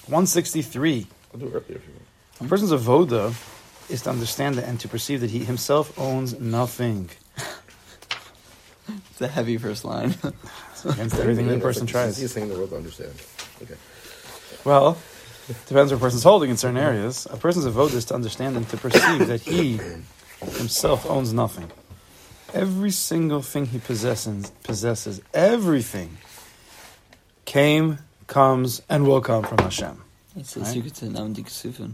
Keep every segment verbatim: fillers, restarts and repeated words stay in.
one sixty-three. I'll do it earlier if you want. A person's avoda is to understand that and to perceive that he himself owns nothing. It's a heavy first line. It's against everything that a person tries. He's saying the world to understand. Okay. Well, depends what a person's holding in certain areas. A person's avoda is to understand and to perceive that he himself owns nothing. Every single thing he possesses, possesses everything, came, comes, and will come from Hashem. It's the Right? secret to Namdi Kesufin.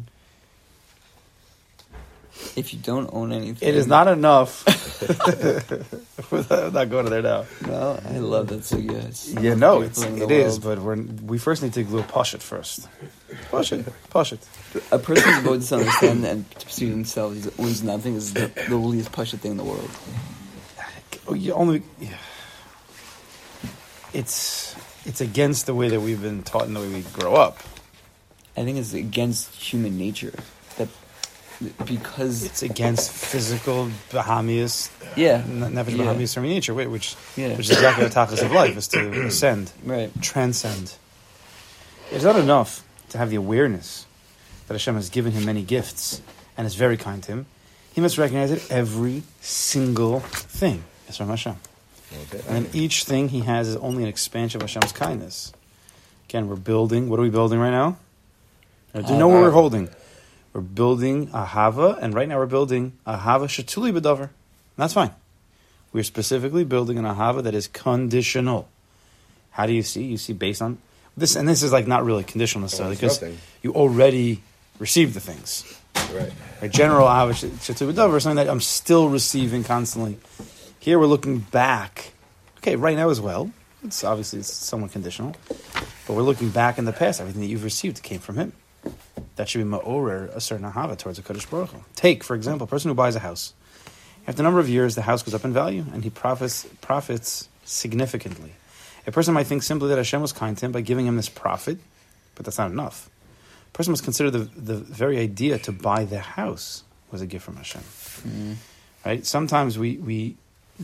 If you don't own anything... It is not enough. We're not going there now. No, I love that sugya. It's Yeah, no, it's, beautiful in it the is, world. but we're, we first need to glue push it first. Push it, push it. A person's avoid to understand and to perceive himself he owns nothing is the, the least pasha thing in the world. Oh, you only, yeah. It's it's against the way that we've been taught and the way we grow up. I think it's against human nature. That because It's against physical Bahamius, yeah, nefesh yeah. Bahamius from nature, whi- which Yeah. which is exactly the tachlis of life, is to ascend, right. transcend. It's not enough to have the awareness that Hashem has given him many gifts and is very kind to him. He must recognize that every single thing is from Hashem. Okay. And each thing he has is only an expansion of Hashem's kindness. Again, we're building. What are we building right now? Now, do you know what we're holding? We're building a hava, and right now we're building a hava shetuli b'davar. And that's fine. We're specifically building an ahava that is conditional. How do you see? You see based on this, and this is like not really conditional necessarily, because nothing. you already received the things. Right. A general ahava shetuli b'davar is something that I'm still receiving constantly. Here we're looking back. Okay, right now as well. It's obviously it's somewhat conditional, but we're looking back in the past. Everything that you've received came from him. That should be ma'orer, a certain ahava towards a Kodesh Baruch Hu. Take, for example, a person who buys a house. After a number of years, the house goes up in value, and he profits profits significantly. A person might think simply that Hashem was kind to him by giving him this profit, but that's not enough. A person must consider the, the very idea to buy the house was a gift from Hashem. Mm-hmm. Right? Sometimes we, we,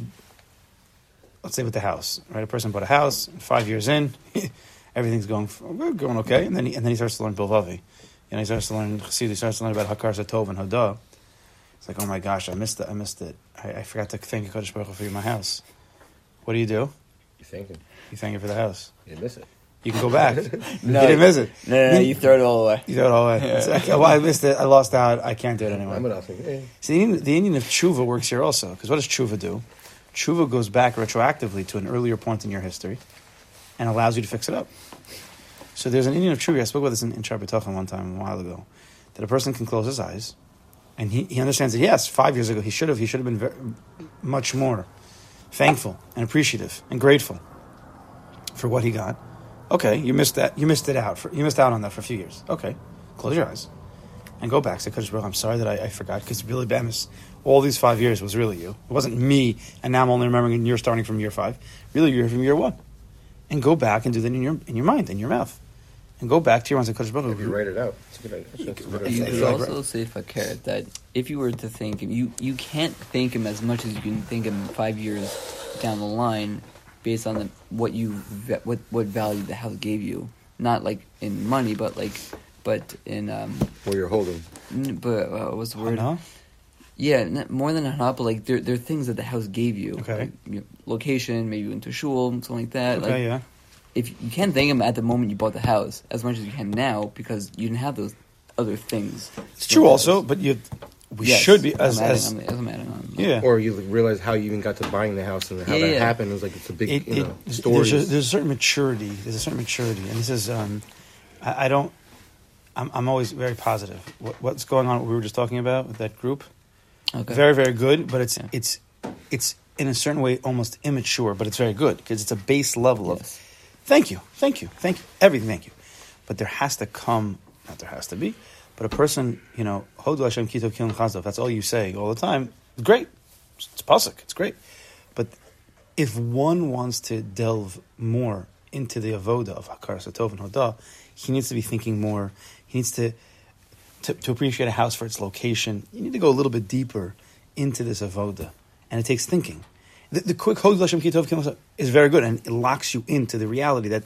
let's say with the house, right? A person bought a house, five years in, everything's going going okay, and then he, and then he starts to learn Bilvavi. You know, he starts to learn Chassidus, he starts to learn about Hakar Satov and Hodah. It's like, oh my gosh, I missed it, I missed it. I, I forgot to thank you, Kodesh Baruch Hu, for my house. What do you do? You thinking? You thank you for the house. You miss it. You can go back. No, you didn't miss it. No, no, no, you throw it all away. You throw it all away. It's like, well, I missed it, I lost out, I can't do it anymore. I'm not thinking. Eh. See, the Indian, the Indian of tshuva works here also, because what does tshuva do? Tshuva goes back retroactively to an earlier point in your history and allows you to fix it up. So there's an Indian of tshuva, I spoke about this in, in Shar B'Tachon one time, a while ago, that a person can close his eyes and he, he understands that, yes, five years ago he should have, he should have been very, much more thankful and appreciative and grateful for what he got. Okay, you missed that, you missed it out, for, you missed out on that for a few years. Okay, close your eyes and go back. Say, Kodesh Baruch, I'm sorry that I, I forgot, because really, Bemis, all these five years was really you. It wasn't me, and now I'm only remembering and you're starting from year five. Really, you're from year one. And go back and do that in your in your mind, in your mouth. And go back to your ones and Kodesh Baruch. If you write it out, it's a good idea. That's a good You idea. could like- also say Fakir that if you were to think him, you, you can't thank him as much as you can thank him five years down the line based on the, what you va- what what value the house gave you. Not like in money, but like but in um. What you're holding. n- But uh, what's the word? Hana? Yeah, not, more than a hana, but like there there are things that the house gave you. Okay. Like, you know, location, maybe you went to shul, something like that. Okay, like, yeah. If you can't thank him at the moment you bought the house as much as you can now because you didn't have those other things. It's true also, but you, we Yes, should be, as, I'm adding, as I'm, I'm adding on. yeah. Or you realize how you even got to buying the house and how Yeah, that yeah. happened. It was like it's a big, It, you it, know, there's, story. a, there's a certain maturity. There's a certain maturity, and he says, um, I, I don't. I'm, I'm always very positive. What, what's going on? What we were just talking about with that group. Okay. Very, very good, but it's Yeah. it's it's in a certain way almost immature, but it's very good because it's a base level Yes. of thank you, thank you, thank you, everything, thank you. But there has to come, not there has to be, but a person, you know, Hodu Hashem Kitov Kilin Chazov, that's all you say all the time. It's great. It's pasuk. It's great. But if one wants to delve more into the avoda of Hakar Satov and Hodah, he needs to be thinking more. He needs to, to to appreciate a house for its location. You need to go a little bit deeper into this avoda, and it takes thinking. The, the quick Hodu Hashem Kitov Kilin Chazov is very good, and it locks you into the reality that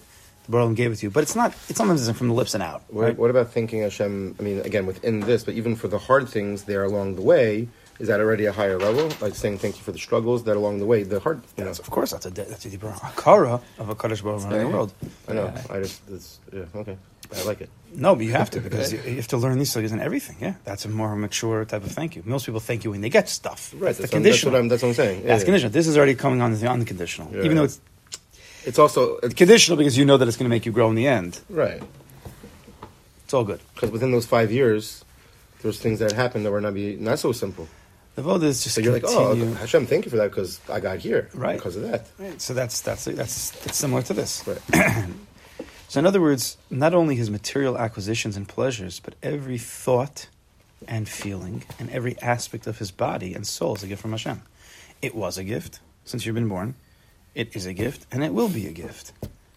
The Borough gave it to you. But it's not, it sometimes isn't from the lips and out. What, Right? what about thanking Hashem? I mean, again, within this, but even for the hard things there along the way, is that already a higher level? Like saying thank you for the struggles that along the way, the hard, you know. Yes, of course, that's a, de- that's a deeper akara of a Kaddish Baruch Hu in the Very- world. I know. Yeah. I just, it's, yeah, okay. I like it. No, but you have to, because you, you have to learn these things and everything. Yeah, that's a more mature type of thank you. Most people thank you when they get stuff. Right. That's the That's, what, that's conditional. what I'm. That's what I'm saying. Yeah, That's yeah. conditional. This is already coming on the, on the conditional. Yeah. Even though it's It's also it's, conditional because you know that it's going to make you grow in the end. right, It's all good. because within those five years, there's things that happen that were not be not so simple. The vote is just So you're like, oh, continue. Hashem, thank you for that because I got here, Right. Because of that, Right, so that's that's that's that's similar to this. right? So in other words, not only his material acquisitions and pleasures, but every thought and feeling and every aspect of his body and soul is a gift from Hashem. It was a gift since you've been born. It is a gift, and it will be a gift.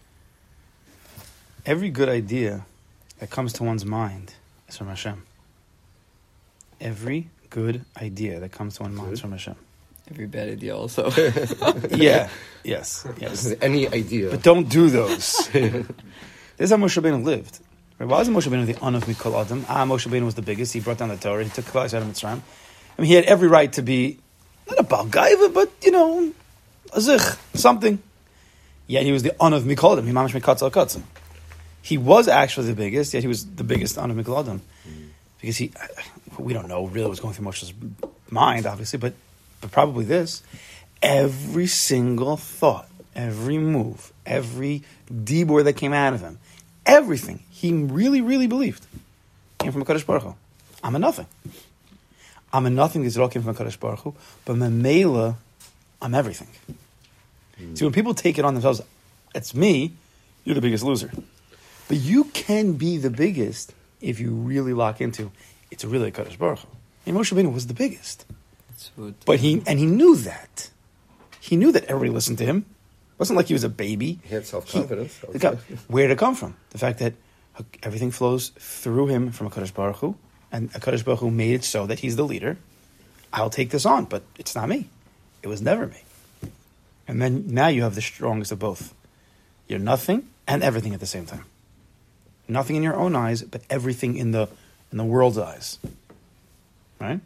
Every good idea that comes to one's mind is from Hashem. Every good idea that comes to one's mind is from Hashem. Every bad idea also. Yeah, yes, yes. Any idea? But don't do those. This is how Moshe Rabbeinu lived. Right? Why wasn't Moshe Rabbeinu the Anav Mikol Adam? Ah, Moshe Rabbeinu was the biggest. He brought down the Torah. He took Klal out of Mitzrayim. I mean, he had every right to be, not a Baal Gaiva, but, you know, a zich, something. Yet he was the Anav Mikol Adam. He mamash Mikatz al Katzim. He was actually the biggest, yet he was the biggest Anav Mikol Adam. Because he, we don't know really what's going through Moshe's mind, obviously, but, but probably this. Every single thought, every move, every dibur that came out of him, everything he really, really believed came from a Kadosh Baruch Hu. I'm a nothing. I'm a nothing because it all came from a Kadosh Baruch Hu, but Mamela, I'm everything. Mm. See, when people take it on themselves, it's me, you're the biggest loser. But you can be the biggest if you really lock into it's really a Kadosh Baruch Hu. And Moshe Rabbeinu was the biggest. That's what, But he, and he knew that. He knew that everybody listened to him. It wasn't like he was a baby. He had self-confidence. He- where did it come from? The fact that everything flows through him from a Kadosh Baruch Hu, and a Kadosh Baruch Hu made it so that he's the leader. I'll take this on, but it's not me. It was never me. And then now you have the strongest of both. You're nothing and everything at the same time. Nothing in your own eyes, but everything in the in the world's eyes. Right?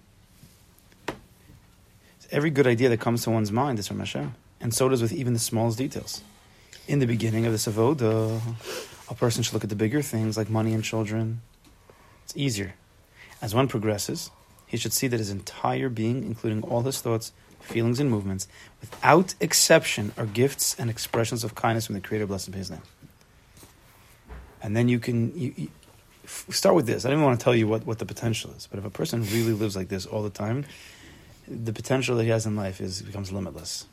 Every good idea that comes to one's mind is from Hashem. And so does with even the smallest details. In the beginning of this avoda, a person should look at the bigger things like money and children. It's easier. As one progresses, he should see that his entire being, including all his thoughts, feelings, and movements, without exception, are gifts and expressions of kindness from the Creator, blessed be His name. And then you can you, you, f- start with this. I don't even want to tell you what, what the potential is, but if a person really lives like this all the time, the potential that he has in life is becomes limitless.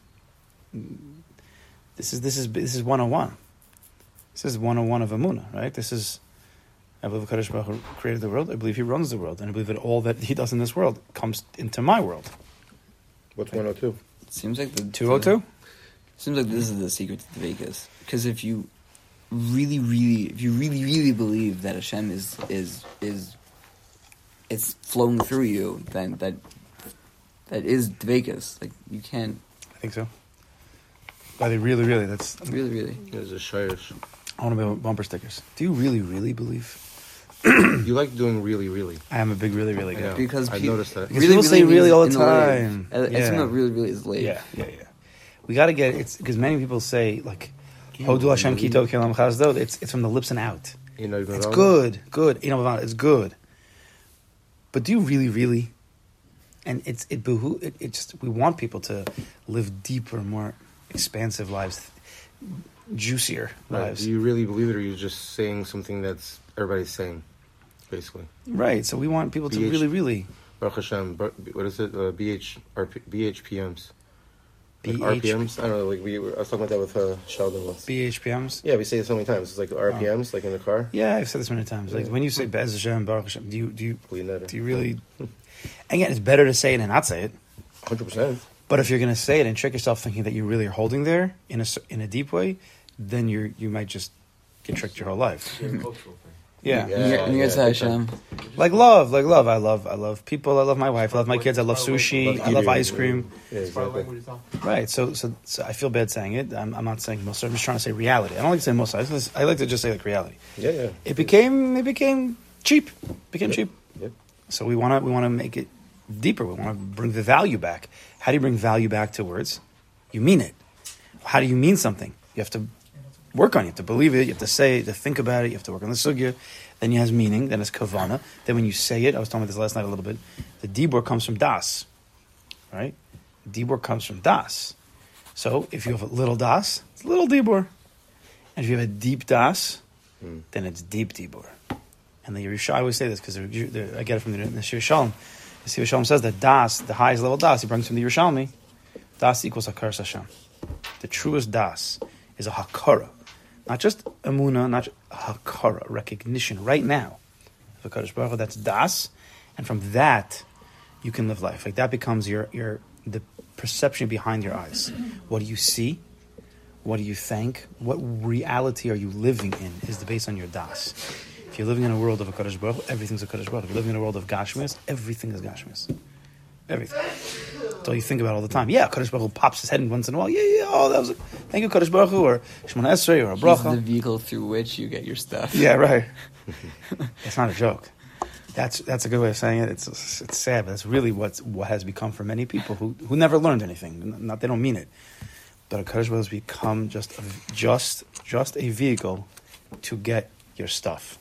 This is this is this is one oh one. This is one oh one of Emunah, right? This is, I believe Kadosh Baruch Hu created the world. I believe He runs the world, and I believe that all that He does in this world comes into my world. What's one oh two? it seems like the Two oh two. Seems like this is the secret to the Vegas. Because if you really, really, if you really, really believe that Hashem is is is it's flowing through you, then that that is Vegas. Like you can't I think so. Are they really, really? That's. really, really. There's a shirish. I want to be bumper stickers. Do you really, really believe? You like doing really, really. I am a big, really, really I guy. know. Because I've pe- noticed that. Because people say means really all the in lave. time. I, I Yeah. assume that really, really is late. Yeah, yeah, yeah. We got to get it's because many people say like, "Hodu Hashem kito kelam chasdo." It's it's from the lips and out. You know, even It's wrong? good, good. You know, it's good. But do you really, really? And it's it beho- it, it just we want people to live deeper, more expansive lives, juicier Right. lives. Do you really believe it, or are you just saying something that's everybody's saying, basically? Right. So we want people to B H really, really Baruch Hashem. Bar- What is it? Uh, B H R P, B H P Ms. Like B R H P Ms. I don't know. Like we, were, I was talking about that with uh, Sheldon once. B H P Ms. Yeah, we say it so many times. It's like R P Ms, like in the car. Yeah, I've said this many times. Like Yeah. when you say Bez Hashem, Baruch Hashem, do you do you We never. do you really? Again, it's better to say it and not say it. Hundred percent. But if you're going to say it and trick yourself thinking that you really are holding there in a s- in a deep way, then you you might just get tricked your whole life. It's a cultural thing. Yeah. Yeah. And you're, and you're yeah, Hashem. Like love, like love. I love, I love people. I love my wife. I love my kids. I love sushi. Love I love eating. ice cream. Yeah, exactly. Right. So, so, so I feel bad saying it. I'm, I'm not saying most. I'm just trying to say reality. I don't like to say most. I, just- I like to just say like reality. Yeah, yeah. It became, it became cheap. It became Yep. cheap. Yep. So we want to, we want to make it deeper. We want to bring the value back. How do you bring value back to words? You mean it. How do you mean something? You have to work on it. You have to believe it. You have to say it. You have to think about it. You have to work on the sugya. Then it has meaning. Then it's kavana. Then when you say it, I was talking about this last night a little bit. The dibur comes from das, right? Dibur comes from das. So if you have a little das, it's a little dibur. And if you have a deep das, Mm. then it's deep dibur. And the Yerushalmi, I always say this because I get it from the Neshir Shalom. The Neshir Shalom says that das, the highest level das, he brings from the Yerushalmi, das equals hakar Hashem. The truest das is a hakara. Not just emuna, not just hakara, recognition right now of HaKadosh Baruch Hu, that's das, and from that you can live life. Like that becomes your your the perception behind your eyes. What do you see? What do you think? What reality are you living in? Is the based on your das. If you're living in a world of HaKadosh Baruch Hu, everything's HaKadosh Baruch Hu. If you're living in a world of Gashmis, everything is Gashmis. Everything. That's all you think about all the time. Yeah, Kadosh Baruch Hu pops his head in once in a while. Yeah, yeah. Oh, that was a, thank you, Kadosh Baruch Hu, or Shemona Esrei, or a He's bracha. the vehicle through which you get your stuff. Yeah, right. It's not a joke. That's that's a good way of saying it. It's it's sad, but that's really what's, what has become for many people who, who never learned anything. Not they don't mean it, but a Kadosh Baruch Hu has become just a, just just a vehicle to get your stuff.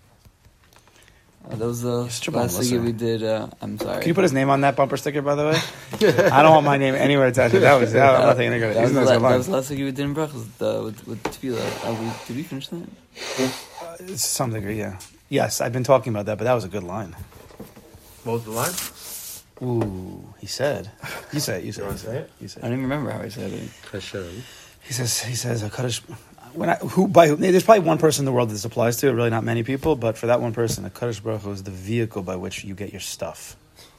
Uh, that was the Yes, Shabbat, last listen. thing we did. Uh, I'm sorry. Can you put his name on that bumper sticker, by the way? I don't want my name anywhere attached. to it. That was that, I'm not taking it. That was, He's the not la- gonna that lie. was the last thing we did in Brachos uh, with, with Tefillah. Uh, we, did we finish that? It's some degree, yeah. Yes, I've been talking about that, but that was a good line. What was the line? Ooh, he said. You say it. You say You it. wanna say it? You I say don't it. even remember how I said it. Hashem. He says. He says. A Kaddish. When I who by who, there's probably one person in the world that this applies to. Really, not many people, but for that one person, a Kaddish Baruch Hu is the vehicle by which you get your stuff.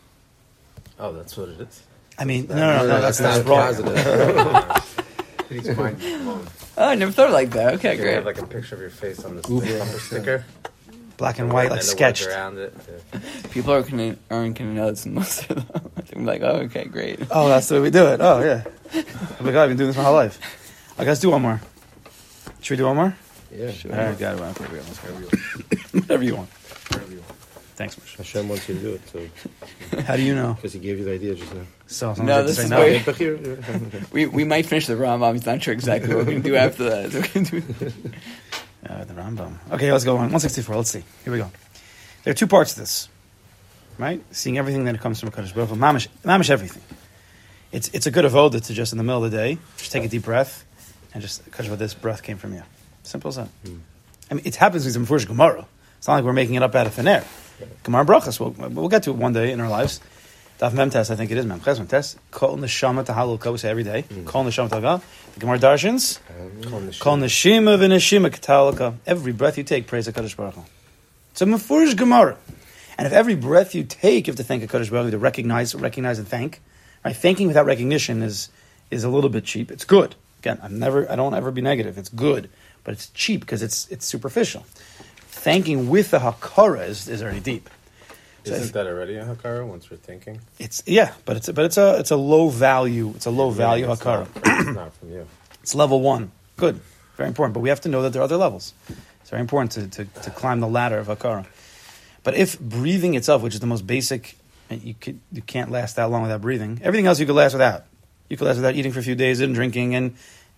Oh, that's what it is. I mean, no, no, no, no, that's, not that's wrong. positive. Please mind blown. Oh, I never thought like that. Okay, You great. have like a picture of your face on this bumper sticker. Black and white, like and the sketched. words around it. Yeah. People are gonna, aren't going to know this most of them. I'm like, oh, okay, great. Oh, that's the way we do it. Oh, yeah. Oh my God, I've been doing this my whole life. I let's do one more. Should we do one more? Yeah. Sure. All right, got it. Whatever you want. Whatever you want. Thanks, Moshe. Hashem wants you to do it, so How do you know? because he gave you the idea just now. So, No, no, this say is no. where- But here- We we might finish the Rambam. He's not sure exactly what we're going to do after that. So we're gonna do- Uh, the Rambam. Okay, let's go on. one sixty-four. Let's see. Here we go. There are two parts to this, right? Seeing everything that comes from HaKadosh Baruch Hu. Mamish, mamish everything. It's it's a good avoda to just in the middle of the day, just take a deep breath, and just HaKadosh Baruch Hu, this breath came from you. Simple as that. Hmm. I mean, it happens with some Mefurish Gemara. It's not like we're making it up out of thin air. Gemara brachas. We'll, we'll get to it one day in our lives. Daf Mem Tes, I think it is Mem Ches Mem Tes. Kol neshama tahalul kol. We say every day. Kol neshama tahalul. The Gemara darshins. Kol neshima v'neshima katalaka. Every breath you take, praise HaKadosh Baruch Hu. It's a Mefurish Gemara. And if every breath you take, you have to thank HaKadosh Baruch Hu, to recognize, recognize and thank. Right? Thanking without recognition is is a little bit cheap. It's good. Again, I'm never, I don't ever be negative. It's good, but it's cheap because it's it's superficial. Thanking with the hakara is, is already deep. So Isn't if- that already a hakara once we're thinking? It's yeah, but it's but it's a it's a low value. It's a low value Yeah, it's hakara. not from- It's not from you. It's level one. Good, very important. But we have to know that there are other levels. It's very important to, to, to climb the ladder of hakara. But if breathing itself, which is the most basic, you could you can't last that long without breathing. Everything else you could last without. You could last without eating for a few days and drinking and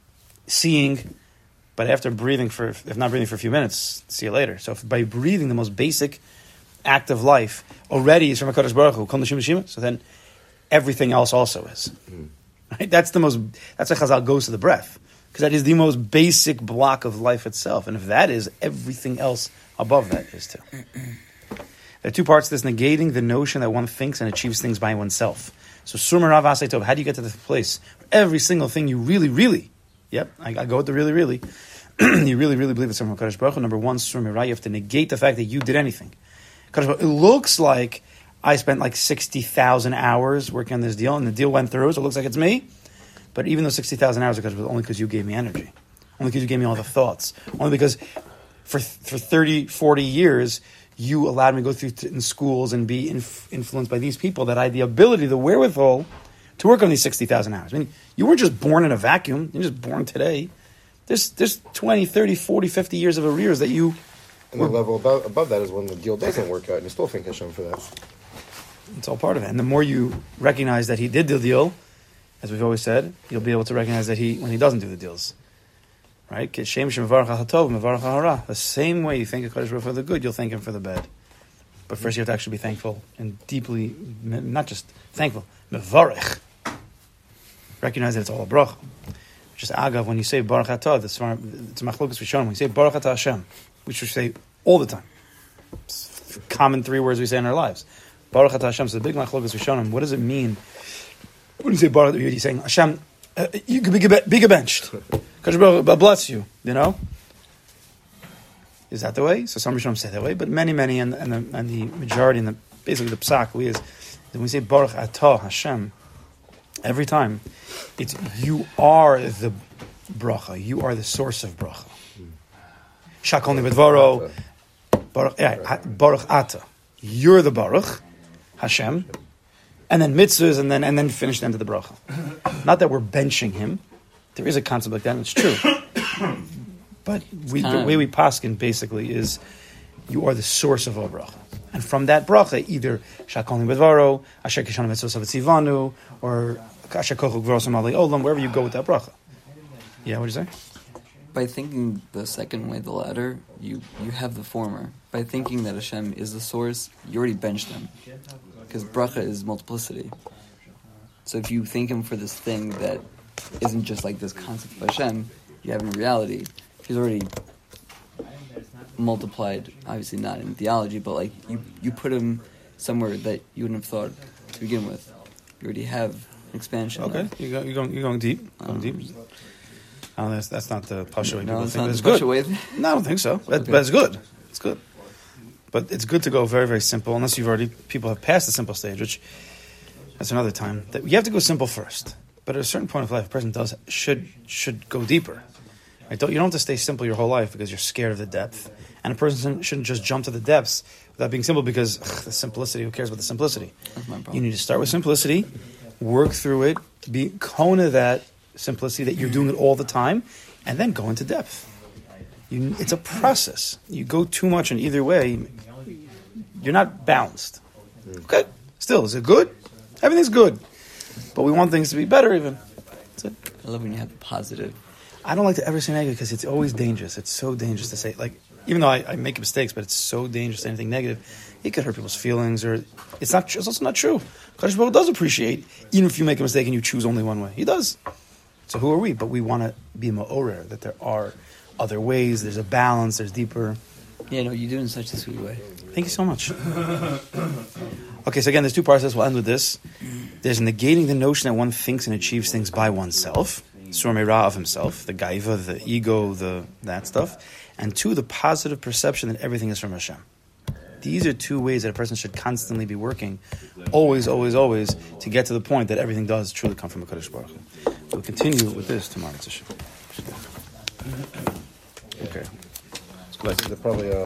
seeing. But after breathing for, if not breathing for a few minutes, see you later. So if by breathing, the most basic act of life already is from HaKadosh Baruch Hu. Kol neshima shima. So then everything else also is. Right? That's the most. That's how Chazal goes to the breath, because that is the most basic block of life itself. And if that is, everything else above that is too. There are two parts to this: negating the notion that one thinks and achieves things by oneself. So Surma Rav Asay Tov, how do you get to the place where every single thing you really, really, yep, I, I go with the really, really, you really, really believe it's from HaKadosh Baruch Hu. Number one, Surma Ra, you have to negate the fact that you did anything. Kadosh Baruch Hu, it looks like I spent like sixty thousand hours working on this deal, and the deal went through, so it looks like it's me. But even though sixty thousand hours are only because you gave me energy. Only because you gave me all the thoughts. Only because for for thirty, forty years, you allowed me to go through t- in schools and be inf- influenced by these people that I had the ability, the wherewithal to work on these sixty thousand hours. I mean, you weren't just born in a vacuum. You're just born today. There's, there's twenty, thirty, forty, fifty years of arrears that you... And the level above, above that is when the deal doesn't work out, and you still think Hashem for that. It's all part of it. And the more you recognize that he did the deal, as we've always said, you'll be able to recognize that he when he doesn't do the deals. Right? The same way you thank a Kadosh Baruch Hu for the good, you'll thank him for the bad. But first you have to actually be thankful and deeply, not just thankful, mevarech. Recognize that it's all a bracha. Just agav, when you say Baruch Atah, it's a machlokas Rishonim. When you say Baruch Atah Hashem, which we say all the time. It's common three words we say in our lives. Baruch Atah Hashem. So the big machlokas Rishonim. What does it mean when you say Baruch? You're saying Hashem, uh, you could be, be benched. Kadosh Baruch bless you. You know. Is that the way? So some Rishonim say that way, but many, many, and, and, the, and the majority, and the basically the psak, we is when we say Baruch Atah Hashem. Every time, it's you are the bracha. You are the source of bracha. Shakol Nibedvaro, Baruch, yeah, Baruch Ata. You're the Baruch, Hashem, and then mitzvahs, and then and then finish the end of the bracha. Not that we're benching him. There is a concept like that, and it's true. But we, the way we paskin basically is you are the source of all bracha. And from that bracha, either Shakol Nibedvaro, Asher Kishon Mitzvos Tzivanu, or Asher Kochuk V'Rosam Ali Olam, wherever you go with that bracha. Yeah, what do you say? By thinking the second way, the latter, you, you have the former. By thinking that Hashem is the source, you already benched him. Because bracha is multiplicity. So if you thank him for this thing that isn't just like this concept of Hashem, you have in reality, he's already multiplied, obviously not in theology, but like you, you put him somewhere that you wouldn't have thought to begin with. You already have an expansion. Okay, of, you're, go, you're going you're going deep. Going um, deep. Oh, that's, that's not the pasha way No, people it's think. not It's the pasha good. way. No, I don't think so. But, Okay. but it's good. It's good. But it's good to go very, very simple, unless you've already, people have passed the simple stage, which that's another time. That you have to go simple first. But at a certain point of life, a person does should should go deeper. Right? Don't, you don't have to stay simple your whole life because you're scared of the depth. And a person shouldn't just jump to the depths without being simple because ugh, the simplicity, who cares about the simplicity? That's my problem. You need to start with simplicity, work through it, be kona that simplicity that you're doing it all the time, and then go into depth. You, it's a process. You go too much in either way, you're not balanced. Okay, still, is it good? Everything's good. But we want things to be better even. That's it. I love when you have the positive. I don't like to ever say negative because it's always dangerous. It's so dangerous to say, like, even though I, I make mistakes, but it's so dangerous to say anything negative. It could hurt people's feelings, or it's not. It's also not true. Kadosh Baruch Hu does appreciate, even if you make a mistake and you choose only one way. He does. So who are we? But we want to be ma'orer, that there are other ways, there's a balance, there's deeper. Yeah, no, you do it in such a sweet way. Thank you so much. Okay, so again, there's two parts of this. We'll end with this. There's negating the notion that one thinks and achieves things by oneself, surmeira of himself, the gaiva, the ego, the that stuff. And two, the positive perception that everything is from Hashem. These are two ways that a person should constantly be working, always, always, always, to get to the point that everything does truly come from a Kadosh Baruch Hu. We'll continue with this tomorrow. Okay. Let's go back to They're probably uh,